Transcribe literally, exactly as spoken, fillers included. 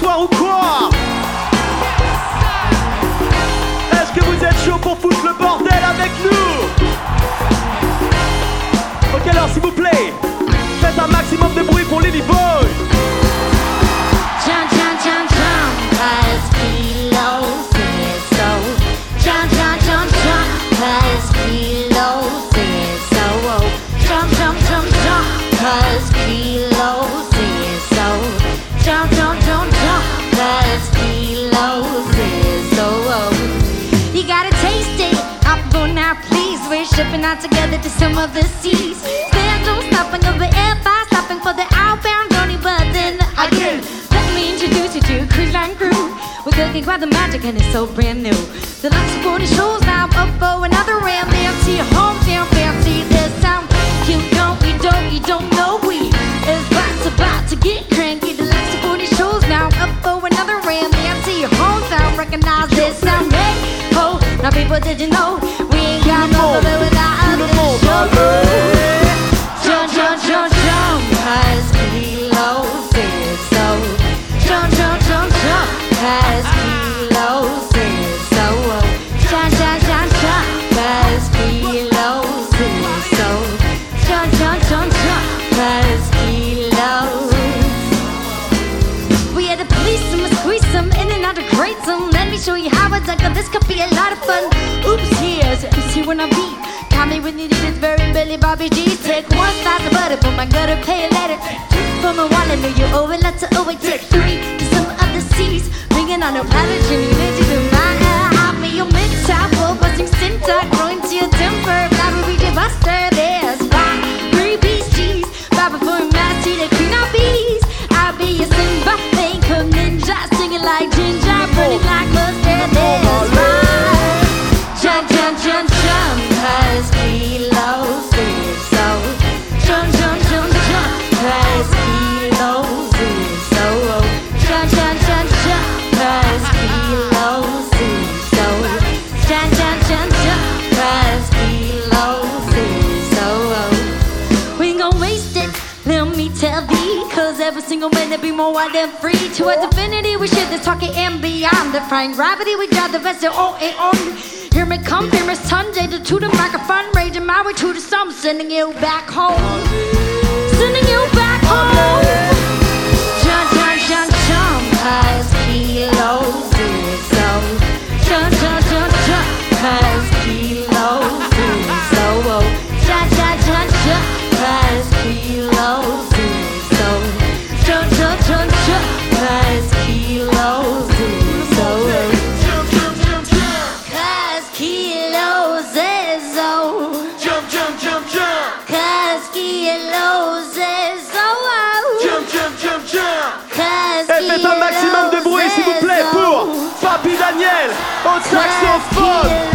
soir ou quoi? Est-ce que vous êtes chaud pour foutre le bordel avec nous? Ok, alors s'il vous plaît, faites un maximum de bruit pour Lily Boy. Jump, jump, jump, jump, cause Kilo says so. Jump, jump, jump, jump, cause Kilo says so. Jump, jump, jump, jump, cause Kilo says so. Jump, jump, jump, jump, cause Kilo says so. You gotta taste it, I'm going out, please. We're shipping out together to some of the seas. Stand on stopping over air by stopping for the outbound journey, but then again. Introduce you to Cruise Line Crew. We're cooking quite the magic and it's so brand new. The last forty shows now up for another round. Fancy hometown, fancy this sound. You don't, you don't, you don't know we is about, about to get cranky. The last forty shows now up for another round. Fancy hometown, recognize this sound. Hey, ho, now people, did you know we ain't got no other without this show? Jump, jump, jump, jump, cause Kilo says so. Jump, jump, jump, jump, cause Kilo says so. Jump, jump, jump, jump, cause Kilo says so. Jump, jump, jump, jump, cause Kilo. We had to police them, squeeze them, in and out of grades them. Let me show you how it's done, cause this could be a lot of fun. Oops, here's M C when I beat. Call me when you do this very Billy Bobby G. Take one slice of butter, but my gutter pay a letter. From a wallet, know you owe it, let's owe it. Take three to some of the seas. Bringing on a planet, you need it to do mine. I'll be your mid-top, full busting syntax. Growing to your temper, never reach a buster. There's five, three beast cheese. Baba for a mass, see the queen of bees. I'll be your Simba, think of ninja. Singing like ginger, burning like mustard. There's five. Jump, jump, jump, jump, cause Kilo says so. Jump, jump, jump, jump, cause Kilo says so. Jump, jump, jump, jump, cause Kilo says so. Jump, jump, jump, jump, cause Kilo says so. We ain't gon' waste it, let me tell thee. Cause every single minute be more wild than free. To a divinity we share this talking and beyond. Defying gravity we drive the vessel on and on. Here me come, here me Sunday to the microphone, raging my way to the sun, sending you back home, sending you back home. Jump, jump, jump, jump, cause Kilo says so. Jump, jump, jump, jump, cause Kilo says so. Jump, jump, jump, jump, cause Kilo says so. Jump, jump, jump, jump, cause Kilo says so. Kilo says so. Jump, jump, jump, jump. Cause Kilo says so. Jump, jump, jump, jump. Cause Et faites un maximum de bruit s'il vous plaît pour Papy Daniel au saxophone.